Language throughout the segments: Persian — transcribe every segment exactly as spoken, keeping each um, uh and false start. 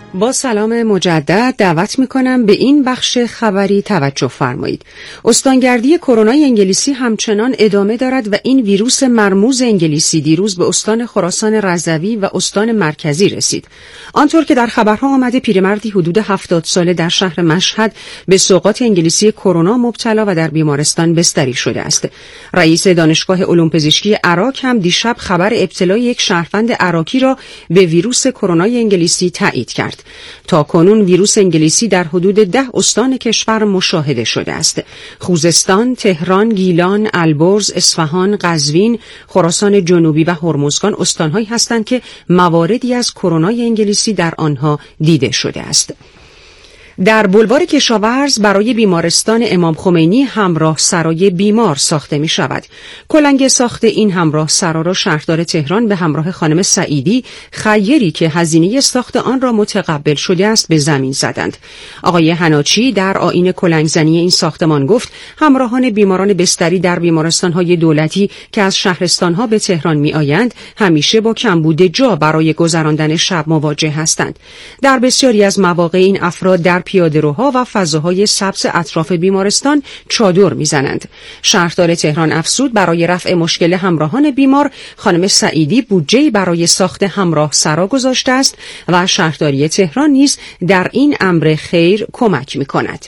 با سلام مجدد دعوت میکنم به این بخش خبری توجه فرمایید. استانگردی کرونا انگلیسی همچنان ادامه دارد و این ویروس مرموز انگلیسی دیروز به استان خراسان رضوی و استان مرکزی رسید. آنطور که در خبرها آمده پیرمردی حدود هفتاد ساله در شهر مشهد به سوغات انگلیسی کرونا مبتلا و در بیمارستان بستری شده است. رئیس دانشگاه علوم پزشکی عراق هم دیشب خبر ابتلای یک شهروند عراقی را به ویروس کرونا انگلیسی تایید کرد. تا کنون ویروس انگلیسی در حدود ده استان کشور مشاهده شده است. خوزستان، تهران، گیلان، البرز، اصفهان، قزوین، خراسان جنوبی و هرمزگان استان‌هایی هستند که مواردی از کرونا انگلیسی در آنها دیده شده است. در بلوار کشاورز برای بیمارستان امام خمینی همراه سرای بیمار ساخته می شود. کلنگ ساخت این همراه سرا را شهردار تهران به همراه خانم سعیدی خیری که هزینه ساخت آن را متقبل شده است به زمین زدند. آقای حناچی در آیین کلنگزنی این ساختمان گفت همراهان بیماران بستری در بیمارستان‌های دولتی که از شهرستان‌ها به تهران می‌آیند همیشه با کمبود جا برای گذراندن شب مواجه هستند. در بسیاری از مواقع این افراد در پیاده‌روها و فضاهای سبز اطراف بیمارستان چادر میزنند. شهردار تهران افزود برای رفع مشکل همراهان بیمار خانم سعیدی بودجه‌ای برای ساخت همراه سرا گذاشته است و شهرداری تهران نیز در این امر خیر کمک می‌کند.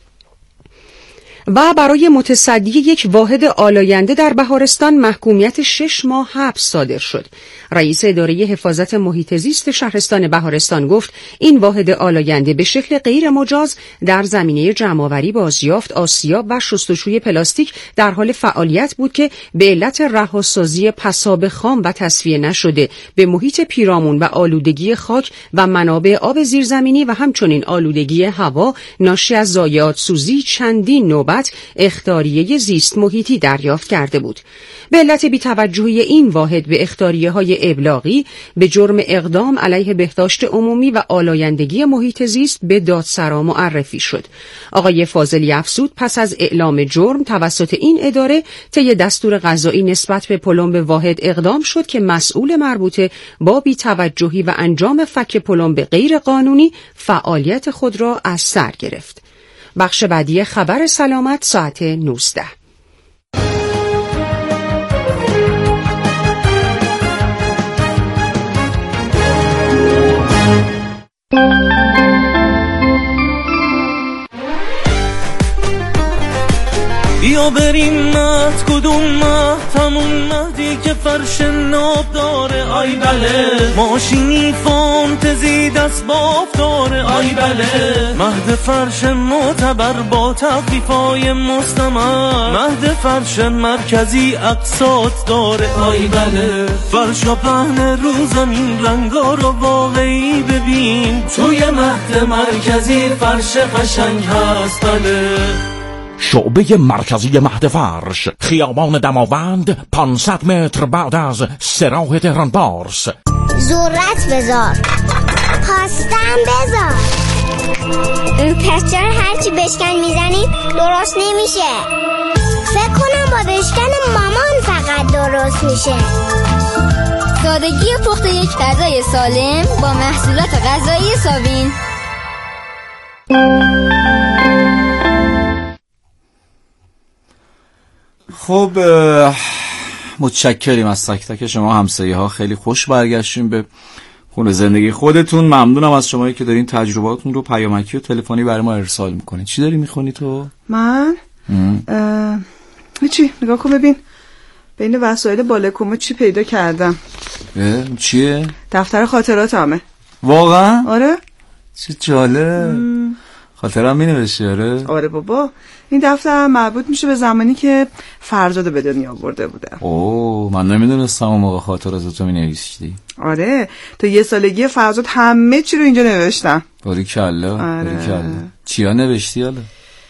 و برای متصدی یک واحد آلاینده در بهارستان محکومیت شش ماه حبس صادر شد. رئیس اداره حفاظت محیط زیست شهرستان بهارستان گفت این واحد آلاینده به شکل غیر مجاز در زمینه جمع‌آوری بازیافت، آسیاب و شستشوی پلاستیک در حال فعالیت بود که به علت رهاسازی پساب خام و تصفیه نشده به محیط پیرامون و آلودگی خاک و منابع آب زیرزمینی و همچنین آلودگی هوا ناشی از ضایعات سوزی چندین نوبت اخطاریه زیست محیطی دریافت کرده بود. به علت بی‌توجهی این واحد به اخطاریه‌های ابلاغی به جرم اقدام علیه بهداشت عمومی و آلایندگی محیط زیست به دادسرا معرفی شد. آقای فاضلی افزود پس از اعلام جرم توسط این اداره طی دستور قضایی نسبت به پلمب واحد اقدام شد که مسئول مربوطه با بی‌توجهی و انجام فک پلمب غیر قانونی فعالیت خود را از سر گرفت. بخش بعدی خبر سلامت ساعت نوزده. بیا بریم مهد کدوم مهد همون مهدی که فرش ناب داره آی بله ماشینی فانتزی دست باف داره آی بله مهد فرش معتبر با تخفیفای مستمر مهد فرش مرکزی اقساط داره آی بله فرشا پهن رو زمین رنگا رو واقعی ببین توی مهد مرکزی فرش قشنگ هست بله. شعبه مرکزی مهد فرش خیابان دماوند پانصد متر بعد از سراح تهران پارس. ذرت بذار پاستم بذار پس چرا هرچی بشکن میزنی درست نمیشه؟ فکر کنم با بشکن مامان فقط درست میشه. سادگی پخت یک غذای سالم با محصولات غذایی ساوین. خب متشکریم از تک تک شما همسایه ها. خیلی خوش برگشتیم به خونه زندگی خودتون. ممنونم از شمایی که دارین تجربهاتون رو پیامکی و تلفنی برای ما ارسال میکنید. چی داری میخونی تو؟ من چی؟ نگاه کن ببین بین وسایل بالکومه چی پیدا کردم. چیه؟ دفتر خاطرات همه. واقعا؟ آره. چه جالب. خاطرم می نوشی؟ آره آره بابا این دفتر مربوط میشه به زمانی که فرزاد به دنیا آورده بودم. اوه من نمیدونستم اون موقع خاطرات تو می نوشیدی. آره تا یه سالگی فرزاد همه چی رو اینجا نوشتم. باریکلا. آره. باریکلا. چیا نوشتی حالا؟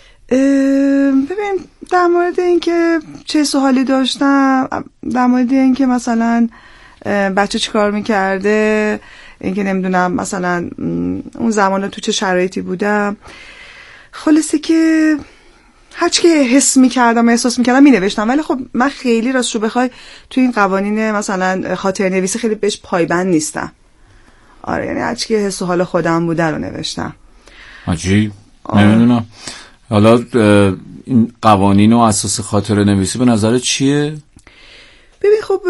ببین در مورد این که چه سوالی داشتم، در مورد این که مثلا بچه چی کار میکرده، این که نمیدونم مثلا اون زمانا تو چه شرایطی بودم، خلاصه که هرچی که حس میکردم و احساس میکردم مینوشتم. ولی خب من خیلی راستشو بخوای تو این قوانین مثلا خاطر نویسی خیلی بهش پایبند نیستم. آره یعنی هرچی که حس و حال خودم بوده رو نوشتم. عجیب. نمیدونم حالا این قوانین و اساس خاطره نویسی به نظر چیه؟ ببین خب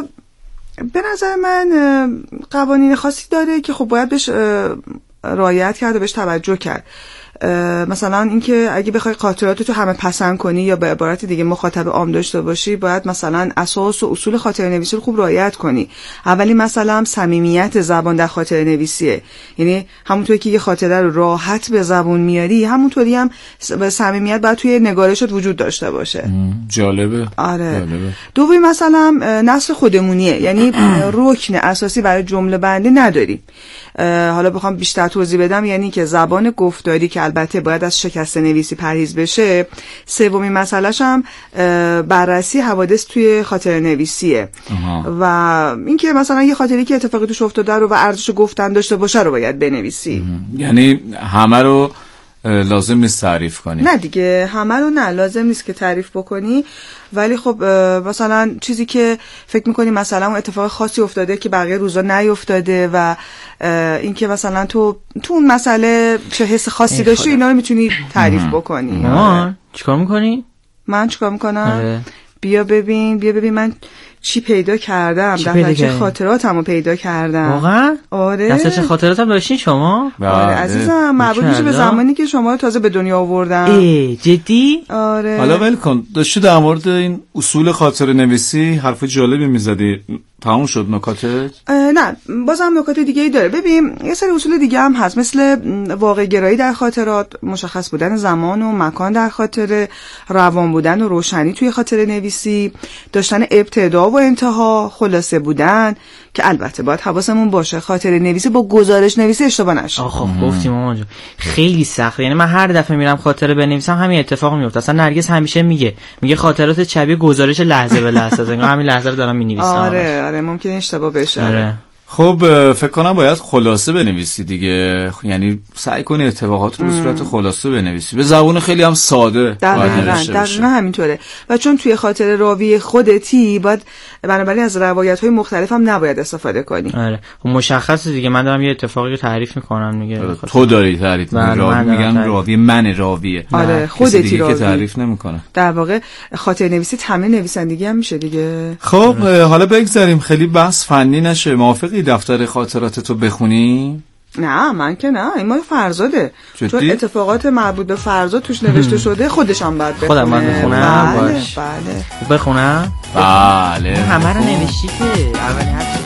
به نظر من قوانین خاصی داره که خب باید بهش رعایت کرد و بهش توجه کرد. مثلا اینکه اگه بخوای خاطراتتو همه پسند کنی یا به عبارت دیگه مخاطب عام داشته باشی، باید مثلا اساس و اصول خاطره نویسی رو خوب رعایت کنی. اولی مثلا صمیمیت زبان در خاطره نویسیه، یعنی همونطوری که یه خاطره رو راحت به زبون میاری، همونطوری هم صمیمیت باید توی نگارشت وجود داشته باشه. جالبه. آره. جالبه. دومی مثلا نثر خودمونیه، یعنی رکن اساسی برای جمله بندی نداری. حالا بخوام بیشتر توضیح بدم، یعنی که زبان گفتاری که البته باید از شکست نویسی پرهیز بشه. سومین مسئله‌ش هم بررسی حوادث توی خاطره نویسیه. و اینکه مثلا یه خاطری که اتفاقی توش افتاده رو و ارزش گفتن داشته باشه رو باید بنویسی. یعنی همه رو لازم نیست تعریف کنی. نه دیگه همه رو نه لازم نیست که تعریف بکنی، ولی خب مثلا چیزی که فکر میکنی مثلا اون اتفاق خاصی افتاده که بقیه روزا نیفتاده و اینکه مثلا تو تو اون مسئله چه حس خاصی داشتی، اینا رو میتونی تعریف بکنی. مامان چیکار میکنی؟ من چیکار میکنم؟ آره. بیا ببین بیا ببین من چی پیدا کردم، دفترچه خاطراتمو پیدا کردم. واقعا؟ آره. دفترچه خاطراتم داشتین شما؟ آره عزیزم، مربوط میشه به زمانی که شما رو تازه به دنیا آوردم. ای جدی؟ آره. حالا ول کن، داشتی در مورد این اصول خاطره نویسی حرف جالبی میزدی، تموم شد نکاتت؟ نه بازم نکات دیگه ای داره. ببین یه سری اصول دیگه هم هست، مثل واقع گرایی در خاطرات، مشخص بودن زمان و مکان در خاطره، روان بودن و روشنی توی خاطره نویسی، داشتن ابتدا و انتها، خلاصه بودن، که البته باید حواسمون باشه خاطره نویسی با گزارش نویسی اشتباه نشه. آخه گفتیم مامان جون خیلی سخته، یعنی من هر دفعه میرم خاطره بنویسم همین اتفاق میفته. اصلا نرگس همیشه میگه میگه خاطرات شبیه گزارش لحظه به لحظه است، انگار همین لحظه رو دارم مینویسم. آره آره ممکنه اشتباه بشه. آره. خب فکر کنم باید خلاصه بنویسی دیگه، یعنی سعی کنی اتفاقات رو به صورت خلاصه بنویسی، به زبون خیلی هم ساده. دقیقاً دقیقاً همینطوره. و چون توی خاطره راوی خودتی، باید بنابراین از روایت‌های مختلف هم نباید استفاده کنی. آره خب مشخصه دیگه، من دارم یه اتفاقی رو تعریف میکنم دیگه. تو داری تعریف می‌کنی، راوی میگن راوی من راویه. آره خودتی راوی که تعریف نمی‌کنه. در واقع خاطره نویسی تمرین نویسندگی هم میشه دیگه. خب حالا بگذاریم خیلی بحث فنی نشه، موافقی دفتر خاطراتتو بخونی؟ نه من که نه، این مال فرزاده، جدی؟ چون اتفاقات مربوط به فرزاد توش نوشته شده، خودش هم باید بخونه. خودم باید بخونم؟ بله باش. بله. بخونم؟ بله. همه رو نوشتی که اولی هرچی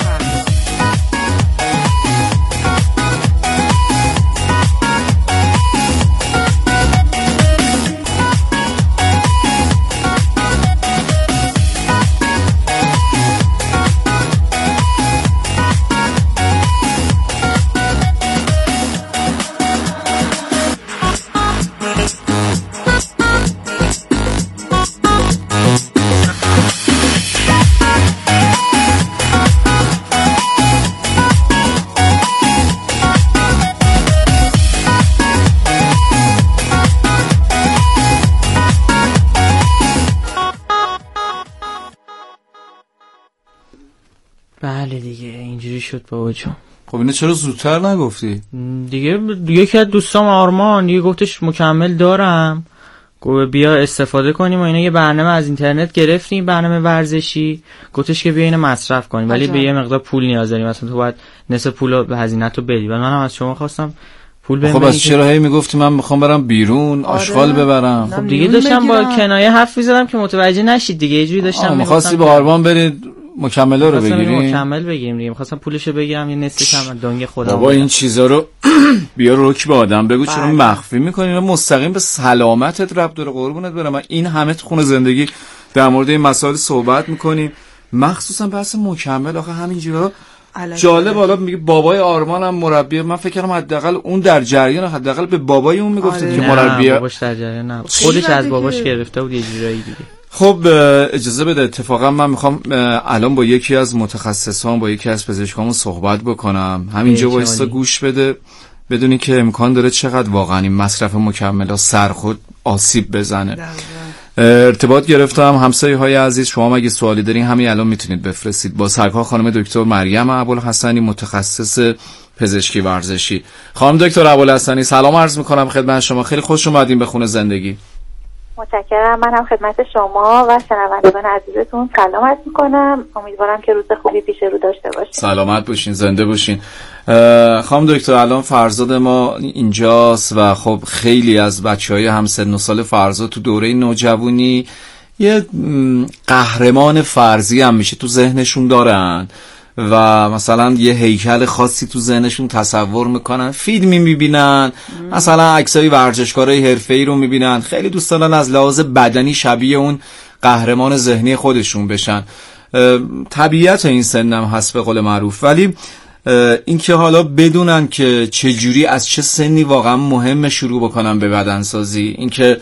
بله دیگه اینجوری شد بابا جون. خب اینو چرا زودتر نگفتی؟ دیگه یکی از دوستام آرمان دیگه گفتش مکمل دارم، گفت بیا استفاده کنیم و اینا. یه برنامه از اینترنت گرفتیم، برنامه ورزشی، گفتش که بیا اینو مصرف کنیم ولی به یه مقدار پول نیاز داریم، مثلا تو باید نصف پولو به هزینه‌تو بدی. و منم از شما خواستم پول بدم. خب از چرا هی میگفتی من میخوام برم بیرون آشغال ببرم؟ خب دیگه داشتم با کنایه حرف می‌زدم که متوجه نشید دیگه، یه جوری داشتم میگفتم می‌خواستی با آرمان برید مکمله رو بگیریم. مکمل بگیریم دیگه، می‌خواستم پولشو بگیرم یه نصفش هم دنگ خودم. بابا این چیزا رو بیا رک به آدم بگو چرا مخفی می‌کنی؟ اینا مستقیم به سلامتت ربط داره قربونت برم. من این همه تو خونه زندگی در مورد این مسائل صحبت می‌کنیم، مخصوصا بحث مکمل. آخه همینجوری جالب. حالا میگه بابای آرمان هم مربی، من فکر کنم حداقل اون در جریان، حداقل به بابای اون میگفت آره. که مربی. باباش در جریان نبود، خودش از باباش گرفته بود یه جورایی دیگه. خب اجازه بده، اتفاقا من میخوام الان با یکی از متخصصان، با یکی از پزشکامون صحبت بکنم. همینجا وایسا گوش بده بدونی که امکان داره چقدر واقعا این مصرف مکمل‌ها سرخود آسیب بزنه. ارتباط گرفتم. همسایه های عزیز، شما اگه سوالی دارین همین الان میتونید بفرستید. با سرکار خانم دکتر مریم ابوالحسنی، متخصص پزشکی ورزشی. خانم دکتر ابوالحسنی سلام عرض میکنم خدمت شما، خیلی خوش اومدین به خونه زندگی. متشکرم. من هم خدمت شما و شنوندگان عزیزتون سلام عرض میکنم. امیدوارم که روز خوبی پیش رو داشته باشین. سلامت باشین، زنده باشین. خانم دکتر، الان فرزاد ما اینجاست و خب خیلی از بچهای هم سن و سال فرزاد تو دوره نوجوانی یه قهرمان فرضی هم میشه تو ذهنشون دارن و مثلا یه هیکل خاصی تو ذهنشون تصور میکنن، فیلمی میبینن، مثلا عکسای ورزشکارای حرفه‌ای رو میبینن، خیلی دوست دارن از لحاظ بدنی شبیه اون قهرمان ذهنی خودشون بشن. طبیعت این سنم هست به قول معروف، ولی اینکه حالا بدونن که چجوری از چه سنی واقعا مهمه شروع بکنن به بدنسازی، اینکه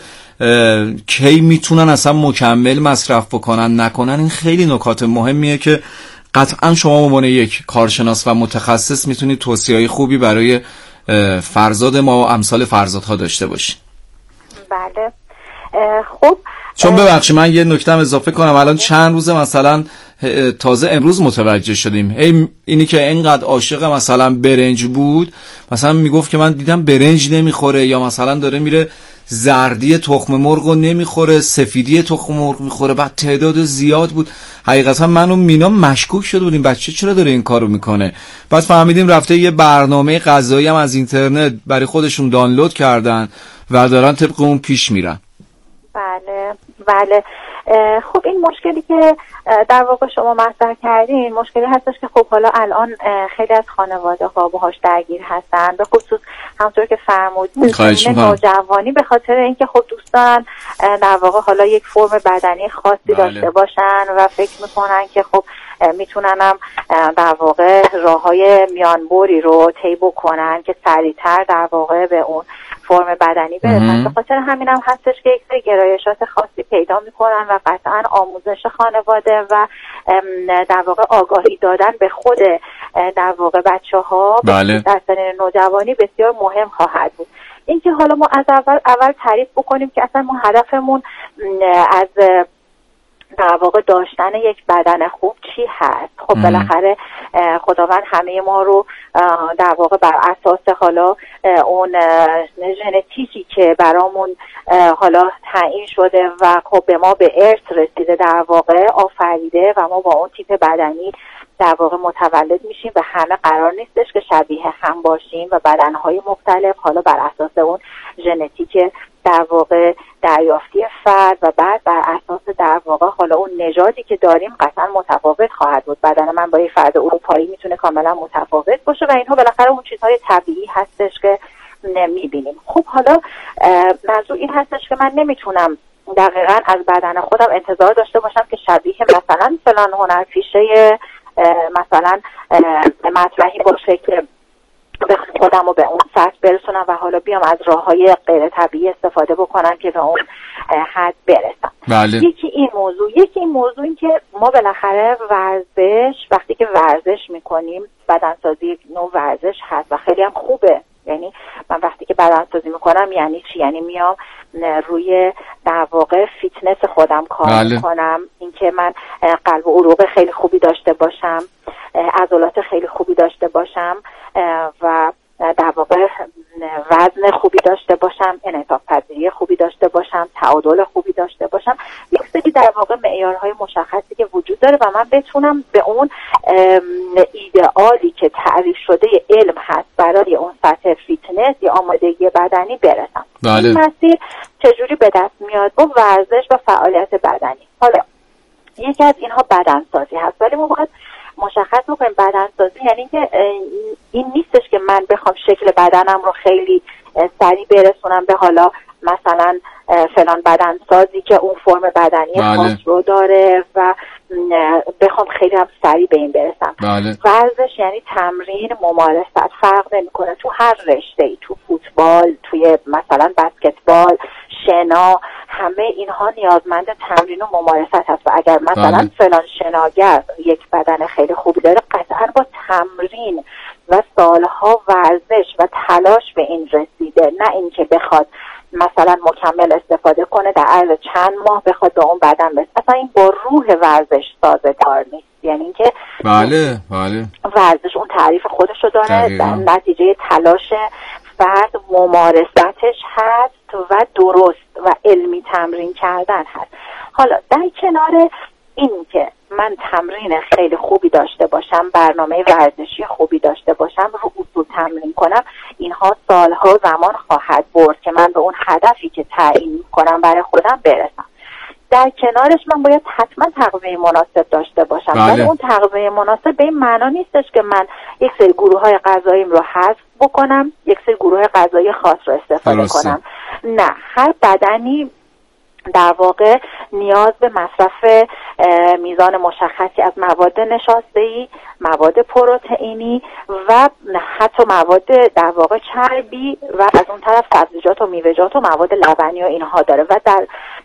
کی میتونن اصلا مکمل مصرف بکنن نکنن، این خیلی نکات مهمیه که قطعا شما به عنوان یک کارشناس و متخصص میتونید توصیه‌های خوبی برای فرزاد ما و امثال فرزادها داشته باشید. بله. خب چون ببخشید من یه نکته اضافه کنم، الان چند روزه مثلا تازه امروز متوجه شدیم ای اینی که اینقدر عاشق مثلا برنج بود، مثلا میگفت که من دیدم برنج نمیخوره، یا مثلا داره میره زردی تخم مرغ رو نمیخوره، سفیدی تخم مرغ میخوره، بعد تعداد زیاد بود. حقیقتا من و مینا مشکوک شده بودیم بچه چرا داره این کارو میکنه. بعد فهمیدیم رفته یه برنامه غذایی هم از اینترنت برای خودشون دانلود کردن و دارن طبق اون پیش میرن. بله بله. خب این مشکلی که در واقع شما مطرح کردین مشکلی هستش که خب حالا الان خیلی از خانواده ها باهاش درگیر هستن، به خصوص همونطور که فرمودید سن نوجوانی، به خاطر اینکه خب دوست دارن در واقع حالا یک فرم بدنی خاصی بله. داشته باشن و فکر میکنن که خب میتونن هم در واقع راههای میانبری رو طی بکنن که سریعتر در واقع به اون فرم بدنی برسن. به خاطر همین هم هستش که یک سری گرایشات خاصی پیدا میکنن و قطعا آموزش خانواده و در واقع آگاهی دادن به خود در واقع بچه ها بله. در سن نوجوانی بسیار مهم خواهد بود. اینکه حالا ما از اول اول تعریف بکنیم که اصلا ما هدفمون از در واقع داشتن یک بدن خوب چی هست. خب بالاخره خداوند همه ما رو در واقع بر اساس حالا اون ژنتیکی که برامون حالا تعیین شده و خب به ما به ارث رسیده در واقع آفریده و ما با اون تیپ بدنی در واقع متولد میشیم و همه قرار نیستش که شبیه هم باشیم و بدنهای مختلف حالا بر اساس اون ژنتیک در واقع دریافتی فرد و بعد بر اساس در واقع حالا اون نژادی که داریم قطعا متفاوت خواهد بود. بدن من با یه فرد اروپایی میتونه کاملا متفاوت باشه و اینها بالاخره اون چیزهای طبیعی هستش که نمیبینیم. خب حالا موضوع این هستش که من نمیتونم دقیقاً از بدن خودم انتظار داشته باشم که شبیه مثلا فلان هنرپیشه مثلا مطرحی باشه که خودم رو به اون سطح برسونم و حالا بیام از راههای غیر طبیعی استفاده بکنم که به اون حد برسم. بله. یکی این موضوع یکی این موضوع این که ما بالاخره ورزش وقتی که ورزش میکنیم، بدنسازی یک نوع ورزش هست و خیلی هم خوبه. یعنی من وقتی که بدنسازی میکنم یعنی چی؟ یعنی میام روی در واقع فیتنس خودم کار بله. میکنم، اینکه من قلب و عروق خیلی خوبی داشته باشم، عضلات خیلی خوبی داشته باشم و در واقع وزن خوبی داشته باشم، انعطاف پذیری خوبی داشته باشم، تعادل خوبی داشته باشم، یک سری در واقع معیارهای مشخصی که وجود داره و من بتونم به اون ایدئالی که تعریف شده علم هست برای اون سطح فیتنس یا آمادگی بدنی برسم. بله. این مسیر چجوری به دست میاد؟ با ورزش و فعالیت بدنی. حالا یکی از اینها بدنسازی هست، ولی ما باید مشخص بکنیم بدنسازی یعنی که این نیستش که من بخوام شکل بدنم رو خیلی سریع برسونم به حالا مثلا فلان بدنسازی که اون فرم بدنی بله. خاص رو داره و بخوام خیلی هم سریع به این برسم. بله. ورزش یعنی تمرین، ممارست، فرق نمیکنه تو هر رشته‌ای، تو فوتبال، توی مثلا بسکتبال، شنا، همه اینها نیازمند تمرین و ممارست هست و اگر مثلا بله. فلان شناگر یک بدن خیلی خوبی داره قطعا با تمرین و سالها ورزش و تلاش به این رسیده، نه اینکه بخواد مثلا مکمل استفاده کنه در عرض چند ماه بخواد به اون بدن برسه. اصلا این با روح ورزش سازگار نیست. یعنی اینکه بله بله ورزش اون تعریف خودشو داره، دقیقا. در نتیجه تلاش فرد ممارستش هست و درست و علمی تمرین کردن هست. حالا در کنار این که من تمرین خیلی خوبی داشته باشم، برنامه ورزشی خوبی داشته باشم، رو اصول تمرین کنم، اینها سالها زمان خواهد برد که من به اون هدفی که تعیین کنم برای خودم برسم. در کنارش من باید حتما تغذیه مناسب داشته باشم. ولی بله. اون تغذیه مناسب به این معنا نیستش که من یک سری گروه های غذاییم رو حذف بکنم، یک سری گروه غذایی خاص رو استفاده درسته. کنم. نه، هر بدنی در واقع نیاز به مصرف میزان مشخصی از مواد نشاسته‌ای، مواد پروتئینی و حتی مواد در واقع چربی و از اون طرف سبزیجات و میوه‌جات و مواد لبنی و اینها داره و در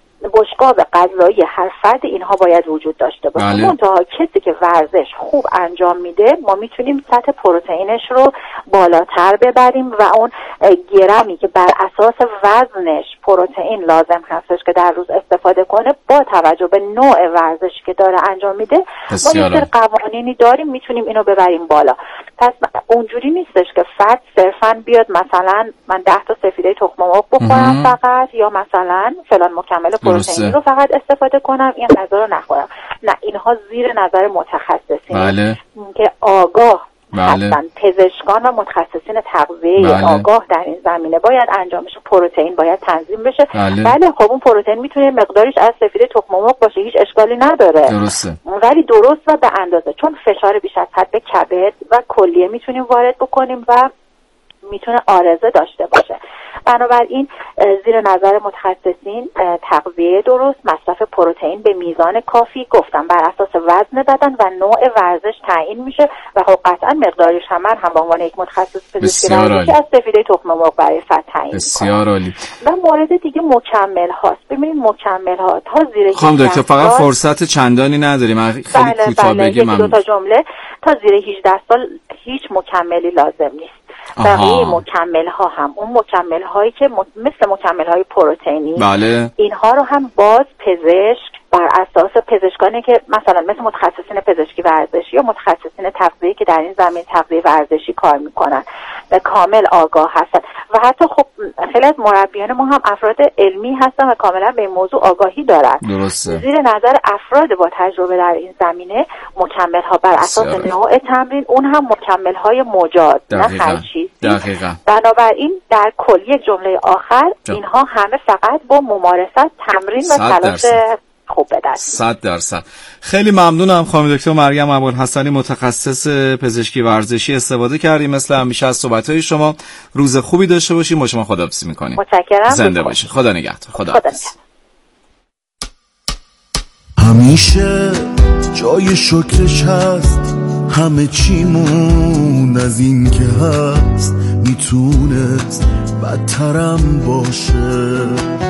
بشقاب غذایی هر فرد اینها باید وجود داشته باشه. بله. منتها کسی که ورزش خوب انجام میده ما میتونیم سطح پروتئینش رو بالاتر ببریم و اون گرمی که بر اساس وزنش پروتئین لازم هستش که در روز استفاده کنه با توجه به نوع ورزشی که داره انجام میده ما یه سری قوانینی داریم میتونیم اینو ببریم بالا. پس اونجوری نیستش که فرد صرفاً بیاد مثلا من ده تا سفیده تخم مرغ بخورم فقط یا مثلا فلان مکمل پروتئینی رو فقط استفاده کنم این غذا رو نخورم. نه، اینها زیر نظر متخصصین بله. که آگاه بله. هستن، پزشکان و متخصصین تغذیه بله. آگاه در این زمینه باید انجام بشه. پروتئین باید تنظیم بشه. بله. بله خب اون پروتئین میتونه مقدارش از سفیده تخم مرغ باشه، هیچ اشکالی نداره. درسته. ولی درست و به اندازه، چون فشار بیش از حد به کبد و کلیه میتونیم وارد بکنیم و میتونه عارضه داشته باشه. بنابراین زیر نظر متخصصین تغذیه درست، مصرف پروتئین به میزان کافی، گفتم بر اساس وزن بدن و نوع ورزش تعیین میشه و خب قطعا مقدارش هم من هم به عنوان یک متخصص پزشکی ورزشی از سفیده تخم مرغ برای فرد تعیین میکنم. بسیار عالی. و مورد دیگه مکمل هاست. ببینید مکمل ها تا زیر خانم دکتر فقط فرصت چندانی نداریم، خیلی بله کوتاه بله بگیم. دو تا جمله. تا زیر هجده سال هیچ مکملی لازم نیست. بقیه مکمل ها هم اون مکمل هایی که مثل مکمل های پروتئینی بله. اینها رو هم باز پزشک بر اساس پزشکانی که مثلا مثل متخصصین پزشکی ورزشی یا متخصصین تغذیه که در این زمینه تغذیه ورزشی کار میکنن و کامل آگاه هستن و حتی خب خیلی از مربیان ما هم افراد علمی هستن و کاملا به این موضوع آگاهی دارن. درسته. زیر نظر افراد با تجربه در این زمینه مکمل ها بر اساس نوع تمرین، اون هم مکمل های مجاز نه هر چیزی. دقیقاً. بنابراین در کل یک جمله آخر جا. اینها همه فقط با ممارست، تمرین و تلاش خوب به دست صد درصد. خیلی ممنونم خانم دکتر مریم ابوالحسنی، متخصص پزشکی ورزشی، استفاده کردیم مثل همیشه از صحبت‌های شما. روز خوبی داشته باشیم. با شما خداحافظی می‌کنیم. متشکرم. زنده باشید. خدا نگهدار. خداحافظ. همیشه جای شکرش هست، همه چیمون از این که هست میتونست بدترم باشه.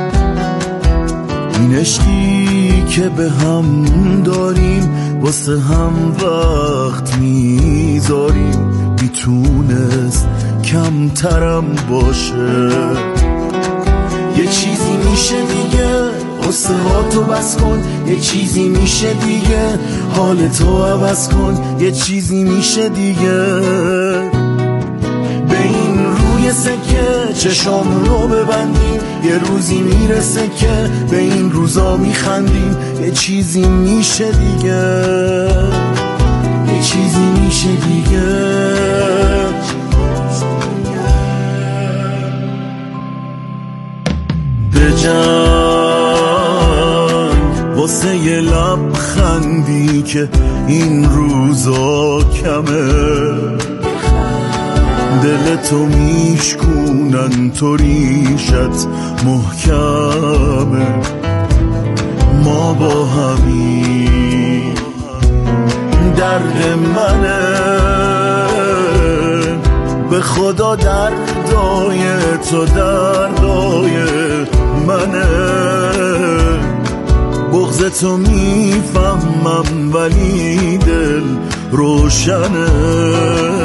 این عشقی که به هم داریم واسه هم وقت میذاریم میتونست کمترم باشه. یه چیزی میشه دیگه قصه ها تو بس کن، یه چیزی میشه دیگه حالتو عوض کن، یه چیزی میشه دیگه به این روی سکه چشام رو ببندیم، یه روزی میرسه که به این روزا میخندیم، یه چیزی میشه دیگه، یه چیزی میشه دیگه. بجنگ واسه یه لبخندی که این روزا کمه، دلتو میشکونن تو ریشت محکمه. ما با همین درد منه، به خدا دردای تو دردای منه. بغض تو میفهمم ولی دل روشنه.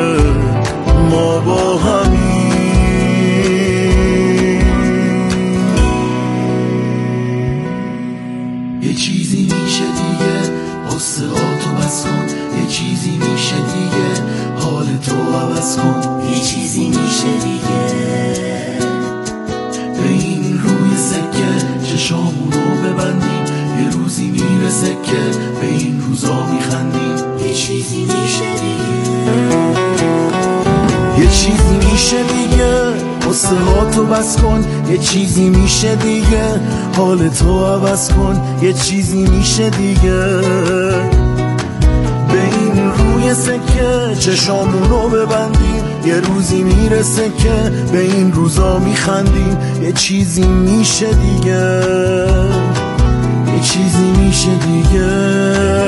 ما با همین سکه به این روزا میخندیم یه چیزی میشه دیگه، یه چیزی میشه دیگه، قصه ها تو بس کن، یه چیزی میشه دیگه، حال تو عوض کن، یه چیزی میشه دیگه، به این روی سکه چشامونو ببندیم، یه روزی میرسه که به این روزا میخندیم، یه چیزی میشه دیگه، یه چیزی میشه دیگه.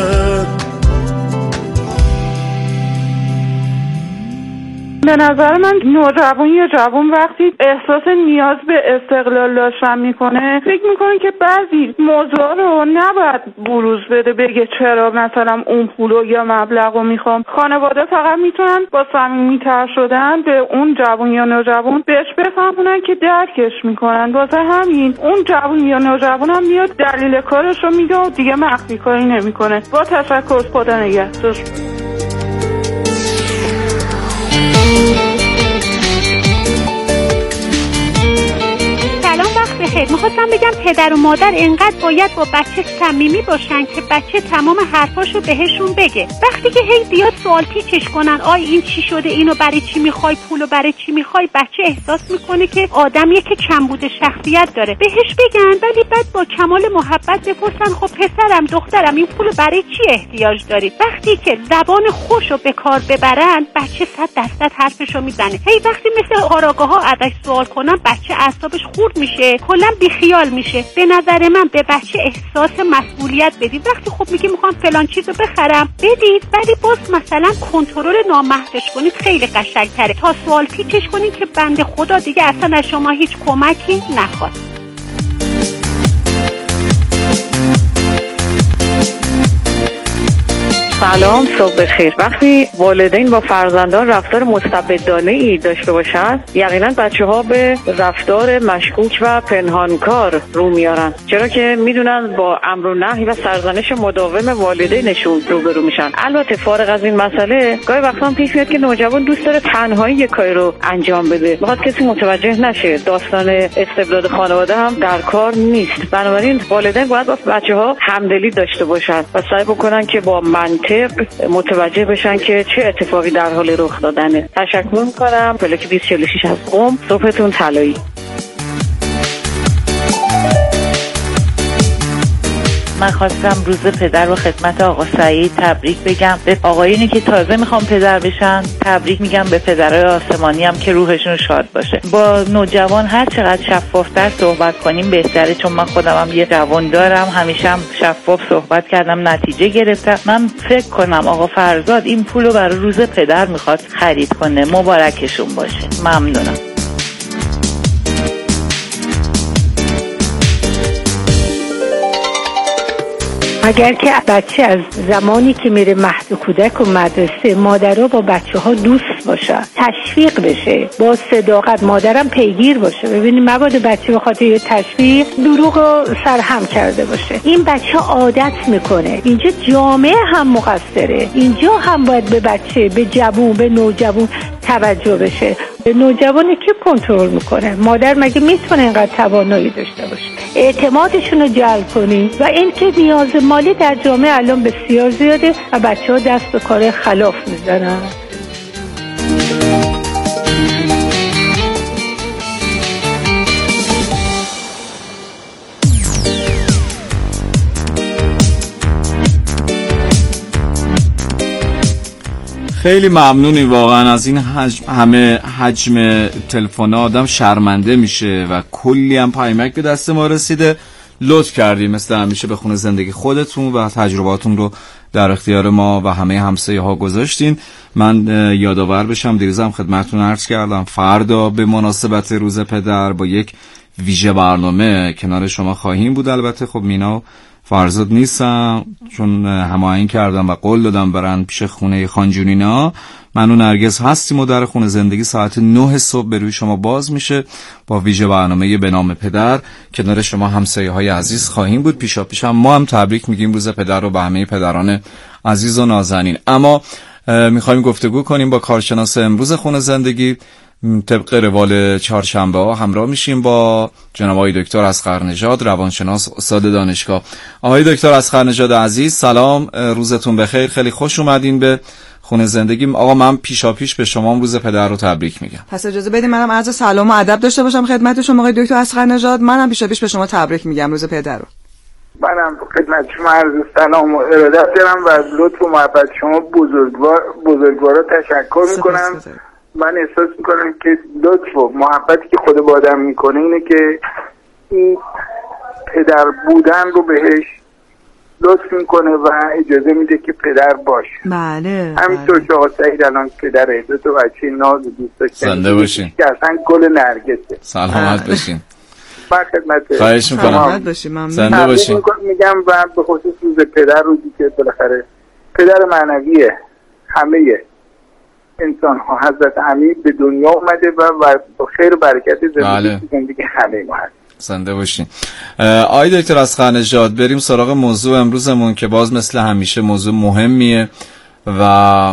به نظر من نوجوان یا جوان وقتی احساس نیاز به استقلال داشتن میکنه فکر میکنه که بعضی موضوع رو نباید بروز بده، بگه چرا مثلا اون پولو یا مبلغ رو میخوام. خانواده فقط میتونن با صمیمیتر شدن به اون جوان یا نوجوان بهش بفهمونن که درکش میکنن. واسه همین اون جوان یا نوجوان هم میاد دلیل کارش رو میگه و دیگه مخفی کاری نمیکنه. با تشکر، خدا نگهدار. بخیر. میخواستم بگم پدر و مادر انقدر باید با بچه صمیمی باشن که بچه تمام حرفاشو بهشون بگه. وقتی که هی زیاد سوال پیچش کنن، آی این چی شده، اینو برای چی میخوای، پولو برای چی میخوای، بچه احساس میکنه که آدمیه که کمبود شخصیت داره. بهش بگن ولی بعد با کمال محبت بپرسن خب پسرم دخترم این پولو برای چی احتیاج داری. وقتی که زبان خوشو به کار ببرن بچه صد درصد حرفشو میزنه. هی وقتی مثل آراگاه ها ازش سوال کنن بچه اعصابش خورد میشه، کلا بیخیال میشه. به نظر من به بچه احساس مسئولیت بدید. وقتی خب میگه میخوام فلان چیزو بخرم بدید، ولی باز مثلا کنترل نامحوش کنید، خیلی قشنگتره تا سوال پیچش کنید که بنده خدا دیگه اصلا از شما هیچ کمکی نخواد. سلام، صبح بخیر. وقتی والدین با فرزندان رفتار مستبدانه ای داشته باشند یقینا بچه ها به رفتار مشکوک و پنهانکار رو میارن، چرا که میدونن با امر و نهی و سرزنش مداوم والدینشون روبرو میشن. البته فارغ از این مسئله گاهی وقتا پیش میاد که نوجوان دوست داره تنهایی یک کاری رو انجام بده، میخواد کسی متوجه نشه. داستان استبداد خانواده هم در کار نیست. بنابراین والدین باید با بچه ها همدلی داشته باشن و سعی بکنن که با منطق متوجه بشن که چه اتفاقی در حال رخ دادنه. تشکر میکنم. پلاک بیست چهل و شش از قم. صبحتون طلایی. من خواستم روز پدر رو خدمت آقا سعید تبریک بگم. به آقایونی که تازه میخوام پدر بشن تبریک میگم، به پدرای آسمانی هم که روحشون شاد باشه. با نوجوان هر چقدر شفافتر صحبت کنیم بهتره، چون من خودم هم یه جوان دارم، همیشه هم شفاف صحبت کردم، نتیجه گرفتم. من فکر کنم آقا فرزاد این پولو برای روز پدر میخواد خرید کنه. مبارکشون باشه. ممنونم. اگر که بچه از زمانی که میره مهد کودک و مدرسه مادرها با بچه ها دوست باشن، تشویق بشه، با صداقت مادرم پیگیر باشه. ببینید مبادا بچه به خاطر یه تشویق دروغ رو سرهم کرده باشه. این بچه عادت میکنه. اینجا جامعه هم مقصره. اینجا هم باید به بچه، به جوون، به نوجوان توجه بشه. نوجوانی که کنترل میکنه، مادر مگه میتونه اینقدر توانایی داشته باشه؟ اعتمادشون رو جلب کنیم و این که نیاز مالی در جامعه الان بسیار زیاده و بچه ها دست به کار خلاف میزنن. خیلی ممنونی واقعا از این حجم، همه حجم تلفن آدم شرمنده میشه و کلی هم پیامک به دست ما رسیده. لطف کردیم مثل همیشه به خونه زندگی خودتون و تجرباتون رو در اختیار ما و همه همسایه ها گذاشتین. من یادآور بشم دیروزم خدمتتون عرض کردم فردا به مناسبت روز پدر با یک ویژه برنامه کنار شما خواهیم بود. البته خب مینا فرزاد نیستم چون هماهنگ کردم و قول دادم برن پیش خونه خانجونینا. من و نرگس هستیم و در خونه زندگی ساعت نه صبح به روی شما باز میشه با ویژه برنامه به نام پدر. کنار شما همسایه های عزیز خواهیم بود. پیشا پیش هم ما هم تبریک میگیم روز پدر رو به همه پدران عزیز و نازنین. اما میخوایم گفتگو کنیم با کارشناس امروز خونه زندگی طبق روال چهارشنبه ها همراه میشیم با جناب آقای دکتر اصغرنژاد، روانشناس، استاد دانشگاه. آقای دکتر اصغرنژاد عزیز سلام، روزتون بخیر، خیلی خوش اومدین به خونه زندگی. آقا من پیشا پیش به شما روز پدر رو تبریک میگم. پس اجازه بدید منم عرض سلام و ادب داشته باشم خدمت شما آقای دکتر اصغرنژاد. منم پیشا پیش به شما تبریک میگم روز پدر رو. منم خدمت شما عرض سلام و ارادت دارم و از لطف و محبت شما بزرگوار بزرگوارا تشکر میکنم. من احساس میکنم که لطف و محبتی که خود با آدم میکنه اینه که این پدر بودن رو بهش لطف میکنه و اجازه میده که پدر باشه. بله. همینطور که آقا سعید الان پدره، دو تا بچه ناز و دوست داشتن. زنده باشین. که اصلا گل نرگسه. سلامت باشین. من خدمت خواهش میکنم. سلامت باشین. ممنون. زنده باشین. میگم و به خصوص روز پدر، روزی که بالاخره پدر معنویه همه انسان ها، حضرت امیر به دنیا اومده و با خیر و برکت زندگی بله. زندگی همه ما هست. زنده باشین. آقای دکتر اصغرنژاد، بریم سراغ موضوع امروزمون که باز مثل همیشه موضوع مهمیه و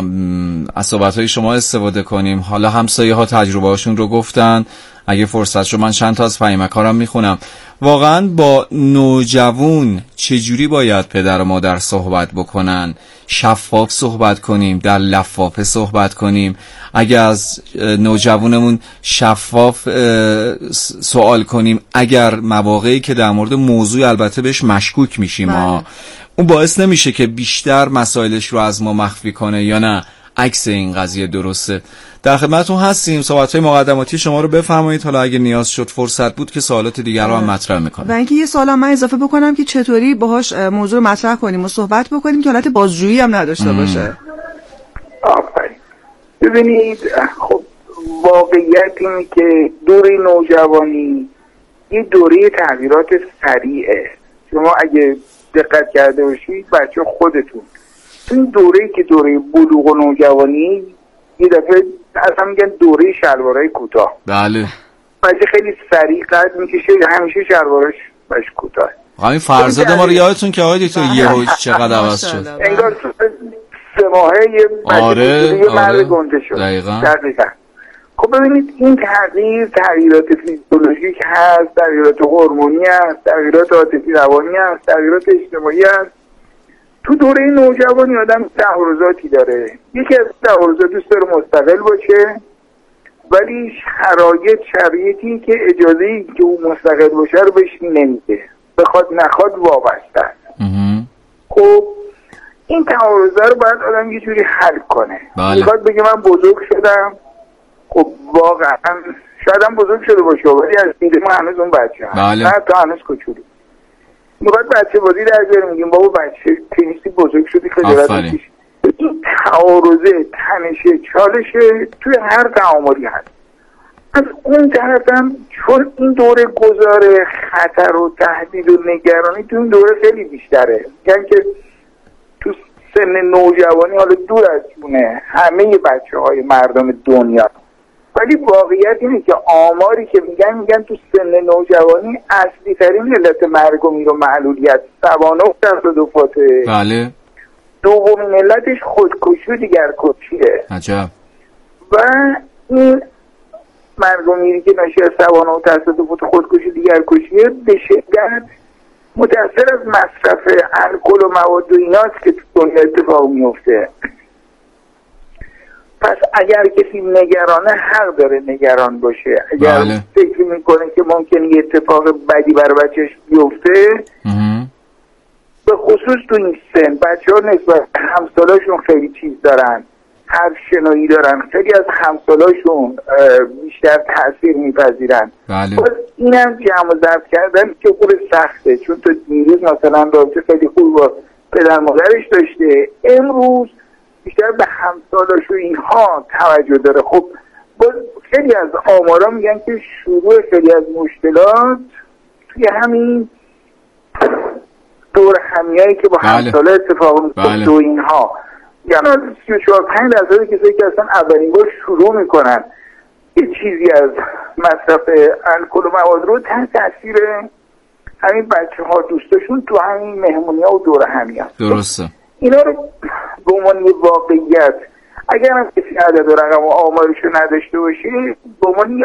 از صحبت‌های شما استفاده کنیم. حالا همسایه ها تجربه هاشون رو گفتن، اگه فرصت شد من چند تا از پیامک‌ها میخونم. واقعا با نوجوان چجوری باید پدر و مادر صحبت بکنن؟ شفاف صحبت کنیم، در لفافه صحبت کنیم؟ اگه از نوجوانمون شفاف سوال کنیم، اگر مواقعی که در مورد موضوع البته بهش مشکوک میشیم ها، اون باعث نمیشه که بیشتر مسائلش رو از ما مخفی کنه یا نه عکس این قضیه درسته؟ در خدمتتون هستیم. صحبت‌های مقدماتی شما رو بفرمایید، حالا اگه نیاز شد فرصت بود که سوالات دیگر رو هم مطرح می‌کنم. و اینکه یه سوال من اضافه بکنم که چطوری باهاش موضوع رو مطرح کنیم و صحبت بکنیم که حالت بازجویی هم نداشته باشه. آفرین. ببینید خب واقعیت اینه که دوره نوجوانی یه دوره تغییرات سریعه. شما اگه دقت کرده باشید بچه خودتون این دوره‌ای که دوره بلوغ و نوجوانی یه دفعه اصلا میگن دوره شلوارای کوتاه. بله. بچه خیلی سریع قد میکشه، همیشه شلوارش باش کوتاه. همین فرزاد ما رو یادتون که آقای دکتر یهو چقدر عوض شد. انگار سه ماهه یه بچه آره یه مرد گنده شد. دقیقاً. دقیقاً. خب ببینید این تغییر تغییرات فیزیولوژیک هست، تغییرات هورمونی هست، تغییرات عاطفی روانی هست، تغییرات اجتماعی هست. تو دوره نوجوانی آدم تعارضاتی داره. یکی از تعارضات دوست داره مستقل باشه، ولی شرایط شرایطی که اجازه ای که او مستقل باشه رو بهش نمیده، بخواد نخواد وابسته است. خب این تعارضه رو باید آدم یه جوری حل کنه. بله. میخواد بگه من بزرگ شدم، خب واقعا شاید هم بزرگ شده باشه ولی از دید ما هنوز اون بچه هم. بله. نه تا هنوز کوچولو. میخواد بچه بازی در بیاره، میگیم بابا بچه تنیسی بزرگ شدی خجالت نکش. این تعارضه، تنشه، چالشه توی هر تعاملی هست. از اون طرف هم چون این دوره گذاره خطر و تهدید و نگرانی تو این دوره خیلی بیشتره. یعنی که تو سن نوجوانی حالا دور از جونه همه بچه های مردم دنیا، ولی واقعیت اینه که آماری که میگن میگن تو سن نوجوانی اصلی ترین علت مرگ و میر و معلولیت سوانه و تصادفاته. بله. دومین علتش خودکشی و دیگرکشیه. عجب. و این مرگ و میری که ناشی از سوانه و تصادفات خودکشی دیگرکشیه به شدت متأثر از مصرف الکل و مواد و ایناست که تو دنیا اتفاق میفته. پس اگر کسی نگرانه حق داره نگران باشه. اگر بله. فکر میکنه که ممکنه یه اتفاق بدی برای بچهش بیفته، به خصوص تو این سن بچه ها نسبت همسالاشون خیلی چیز دارن، حرف شنایی دارن، خیلی از همسالاشون بیشتر تأثیر میپذیرن. بله. این هم جمع و ضبط کردن که خود سخته، چون تو دیروز مثلا رابطه خیلی خوب با پدر مادرش داشته، امروز بیشتر به همسالاش و اینها توجه داره. خب خیلی از آمارا میگن که شروع خیلی از مشکلات توی همین دور همیایی که با بله. همسالا اتفاق میفته بله. و اینها، یعنی سی و چهار پنج درصد کسایی که اصلا اولین بار شروع میکنن یه چیزی از مصرف الکل و مواد رو تحت تاثیر همین بچه ها دوستاشون تو همین مهمونی ها و دور همی هست. درسته. اینا رو به عنوان یه واقعیت اگر هم کسی عدد و رقم و آمارشو نداشته باشه به عنوان یه